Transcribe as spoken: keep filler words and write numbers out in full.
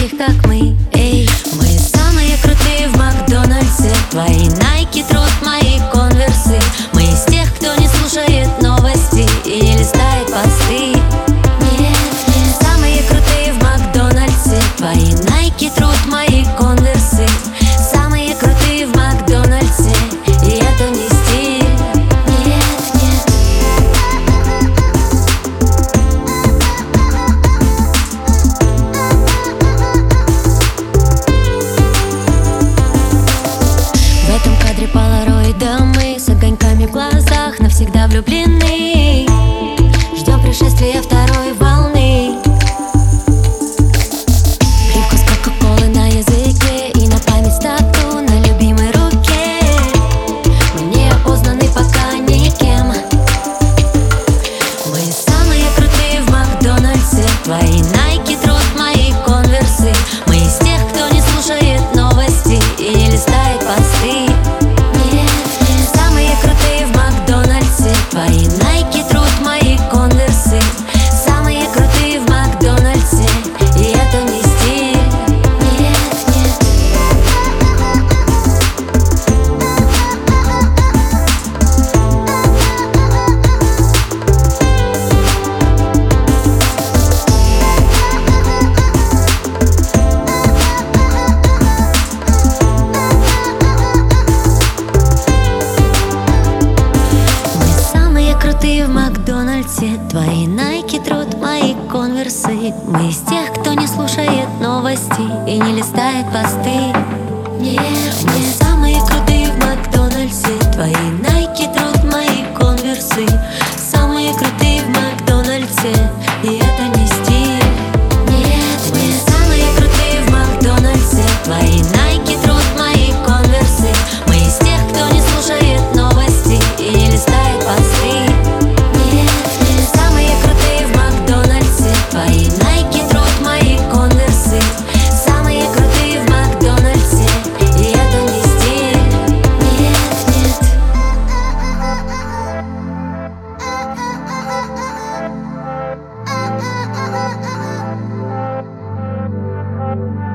таких, как мы. Эй, мы самые крутые в Макдональдсе. Твои найки труд, мои конверсы. Мы из тех, кто не слушает новости и не листает посты. Нет, нет, самые крутые в Макдональдсе. Твои найки труд, мои конверсы. Самые крутые в Макдональдсе, и это не стиль. Нет, нет. В этом кадре полароида мы с огоньками в глазах навсегда влюблены. Ждем пришествия второй волны. Привкус кока-колы на языке и на память тату на любимой руке. Мы не опознаны пока никем. Мы самые крутые в Макдональдсе. Твои найки труд, мои конверсы. Мы из тех, кто не слушает новости и не листает посты. Нет, нет, самые крутые в Макдональдсе. Твои найки труд, мои конверсы. Самые крутые в Макдональдсе, и это не стиль. Нет, нет. Мы самые крутые в Макдональдсе. Твои найки труд, мои конверсы. Мы из тех, кто не слушает новости и не листает посты. Нет, мы самые крутые в Макдональдсе. Твои найки труд, мои конверсы. Самые крутые в Макдональдсе, и это не стиль. Нет, мы самые крутые в Макдональдсе. Твои найки труд, мои конверсы. Мы из тех, кто не слушает новости и не листает посты. Нет, мы самые крутые в Макдональдсе. Твои найки труд, мои конверсы. Самые крутые в Макдональдсе, и это не стиль. Нет, нет.